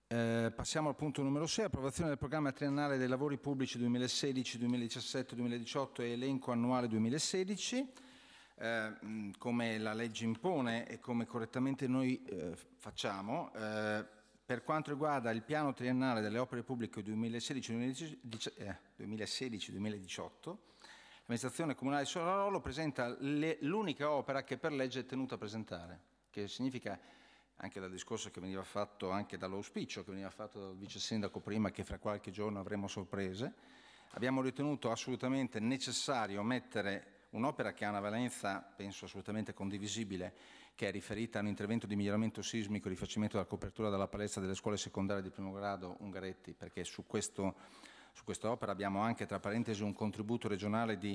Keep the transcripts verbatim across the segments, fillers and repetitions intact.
Eh, passiamo al punto numero sei, approvazione del programma triennale dei lavori pubblici duemilasedici duemiladiciassette duemiladiciotto e elenco annuale duemilasedici. Eh, come la legge impone e come correttamente noi eh, facciamo, eh, per quanto riguarda il piano triennale delle opere pubbliche duemilasedici duemiladiciotto, l'amministrazione comunale di Solarolo presenta l'unica opera che per legge è tenuta a presentare, che significa, anche dal discorso che veniva fatto, anche dall'auspicio che veniva fatto dal vice sindaco prima, che fra qualche giorno avremo sorprese, abbiamo ritenuto assolutamente necessario mettere un'opera che ha una valenza, penso, assolutamente condivisibile, che è riferita a un intervento di miglioramento sismico e rifacimento della copertura della palestra delle scuole secondarie di primo grado Ungaretti, perché su questo Su questa opera abbiamo anche, tra parentesi, un contributo regionale di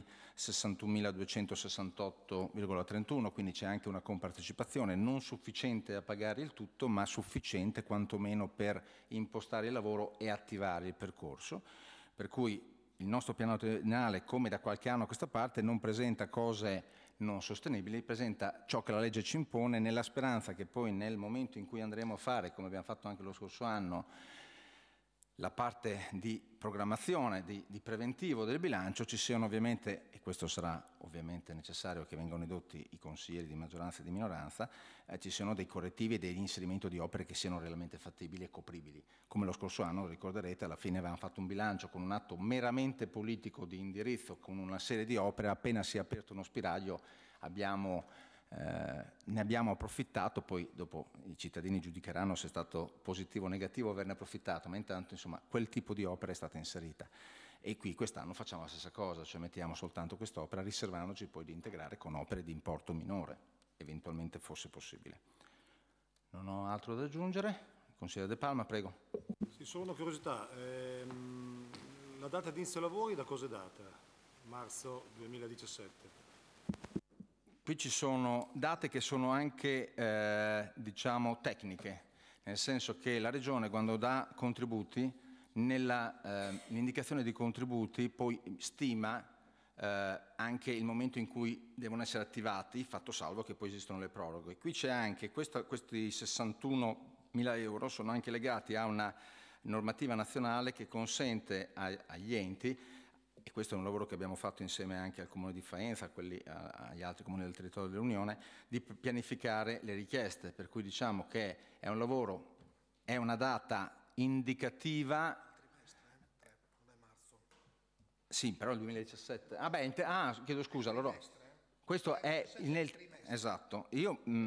sessantunomiladuecentosessantotto virgola trentuno, quindi c'è anche una compartecipazione non sufficiente a pagare il tutto, ma sufficiente quantomeno per impostare il lavoro e attivare il percorso. Per cui il nostro piano triennale, come da qualche anno a questa parte, non presenta cose non sostenibili, presenta ciò che la legge ci impone, nella speranza che poi nel momento in cui andremo a fare, come abbiamo fatto anche lo scorso anno, la parte di programmazione, di, di preventivo del bilancio, ci siano ovviamente, e questo sarà ovviamente necessario che vengano edotti i consiglieri di maggioranza e di minoranza, eh, ci siano dei correttivi e degli inserimenti di opere che siano realmente fattibili e copribili. Come lo scorso anno, ricorderete, alla fine avevamo fatto un bilancio con un atto meramente politico di indirizzo, con una serie di opere, appena si è aperto uno spiraglio abbiamo... Eh, ne abbiamo approfittato, poi dopo i cittadini giudicheranno se è stato positivo o negativo averne approfittato, ma intanto insomma quel tipo di opera è stata inserita e qui quest'anno facciamo la stessa cosa, cioè mettiamo soltanto quest'opera riservandoci poi di integrare con opere di importo minore, eventualmente fosse possibile. Non ho altro da aggiungere. Consigliere De Palma, prego. Sì, solo una curiosità, ehm, la data di inizio lavori da cosa è data? Marzo duemiladiciassette. Qui ci sono date che sono anche, eh, diciamo, tecniche, nel senso che la Regione quando dà contributi, nell'indicazione eh, di contributi poi stima eh, anche il momento in cui devono essere attivati, fatto salvo che poi esistono le proroghe. Qui c'è anche, questo, questi sessantunomila euro sono anche legati a una normativa nazionale che consente a, agli enti, e questo è un lavoro che abbiamo fatto insieme anche al Comune di Faenza, a quelli, a, agli altri comuni del territorio dell'Unione, di pianificare le richieste, per cui diciamo che è un lavoro, è una data indicativa. Sì, però il duemiladiciassette. Ah, beh, ah, chiedo scusa, allora. Questo è nel. Esatto. Io. Mh,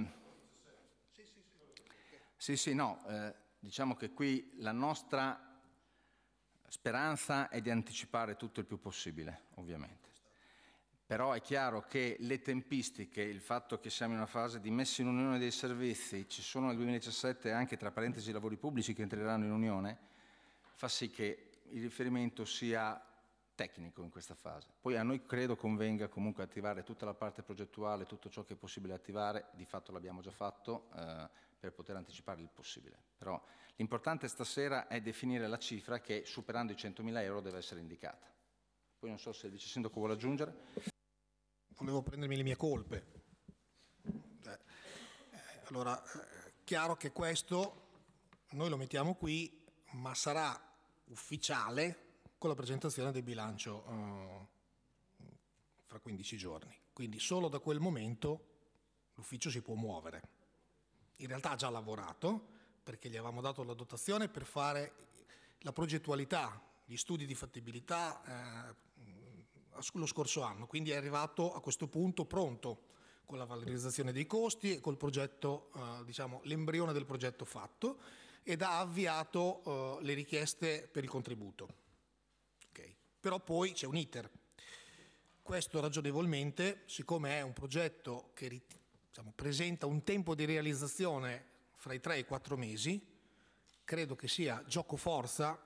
sì, sì, no. Eh, diciamo che qui la nostra speranza è di anticipare tutto il più possibile, ovviamente. Però è chiaro che le tempistiche, il fatto che siamo in una fase di messa in unione dei servizi, ci sono nel duemiladiciassette anche tra parentesi i lavori pubblici che entreranno in unione, fa sì che il riferimento sia tecnico in questa fase. Poi a noi credo convenga comunque attivare tutta la parte progettuale, tutto ciò che è possibile attivare, di fatto l'abbiamo già fatto, eh, per poter anticipare il possibile. Però l'importante stasera è definire la cifra che, superando i centomila euro, deve essere indicata. Poi non so se il vice sindaco vuole aggiungere. Volevo prendermi le mie colpe. Eh, allora, eh, chiaro che questo noi lo mettiamo qui, ma sarà ufficiale con la presentazione del bilancio eh, fra quindici giorni. Quindi solo da quel momento l'ufficio si può muovere. In realtà ha già lavorato, perché gli avevamo dato la dotazione per fare la progettualità, gli studi di fattibilità eh, lo scorso anno, quindi è arrivato a questo punto pronto, con la valorizzazione dei costi e col progetto, eh, diciamo, l'embrione del progetto fatto, ed ha avviato eh, le richieste per il contributo. Okay. Però poi c'è un iter. Questo ragionevolmente, siccome è un progetto che diciamo, presenta un tempo di realizzazione fra i tre e i quattro mesi, credo che sia giocoforza,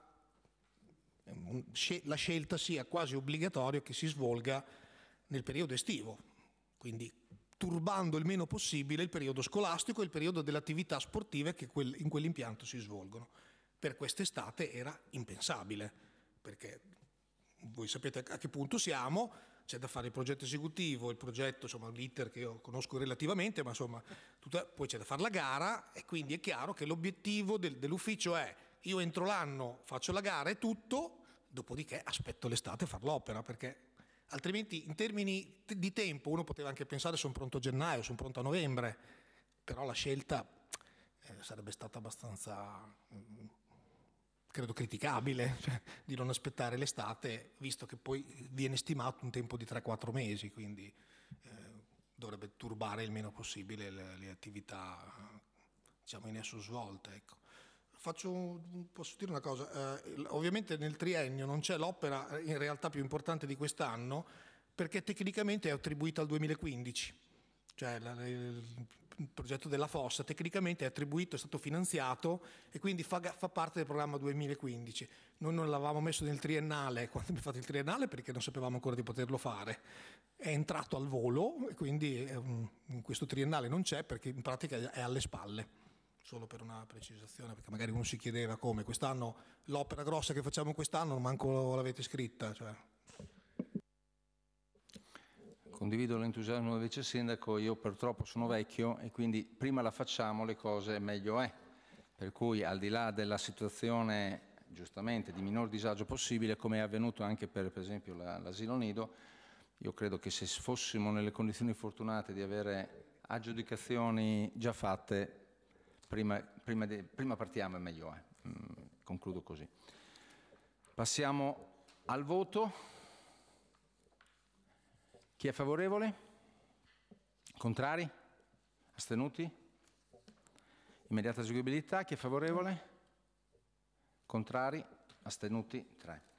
la scelta sia quasi obbligatorio che si svolga nel periodo estivo, quindi turbando il meno possibile il periodo scolastico e il periodo delle attività sportive che in quell'impianto si svolgono. Per quest'estate era impensabile, perché voi sapete a che punto siamo, c'è da fare il progetto esecutivo, il progetto, insomma l'iter che io conosco relativamente, ma insomma tutta, poi c'è da fare la gara e quindi è chiaro che l'obiettivo del, dell'ufficio è io entro l'anno faccio la gara e tutto, dopodiché aspetto l'estate a fare l'opera, perché altrimenti in termini di tempo uno poteva anche pensare sono pronto a gennaio, sono pronto a novembre, però la scelta eh, sarebbe stata abbastanza, mh, credo, criticabile, cioè, di non aspettare l'estate, visto che poi viene stimato un tempo di tre quattro mesi, quindi eh, dovrebbe turbare il meno possibile le, le attività, diciamo, in esso svolte. Ecco. Faccio, posso dire una cosa, eh, ovviamente nel triennio non c'è l'opera in realtà più importante di quest'anno perché tecnicamente è attribuita al duemilaquindici, cioè la, la, il progetto della fossa tecnicamente è attribuito, è stato finanziato e quindi fa, fa parte del programma duemilaquindici. Noi non l'avevamo messo nel triennale quando abbiamo fatto il triennale perché non sapevamo ancora di poterlo fare. È entrato al volo e quindi in questo triennale non c'è perché in pratica è alle spalle. Solo per una precisazione, perché magari uno si chiedeva come quest'anno l'opera grossa che facciamo quest'anno manco l'avete scritta. Cioè. Condivido l'entusiasmo del vice sindaco, io purtroppo sono vecchio e quindi prima la facciamo le cose meglio è, per cui al di là della situazione giustamente di minor disagio possibile, come è avvenuto anche per, per esempio la, l'asilo nido, io credo che se fossimo nelle condizioni fortunate di avere aggiudicazioni già fatte, Prima, prima, de, prima partiamo e meglio è. Mm, concludo così. Passiamo al voto. Chi è favorevole? Contrari? Astenuti? Immediata eseguibilità. Chi è favorevole? Contrari? Astenuti? tre.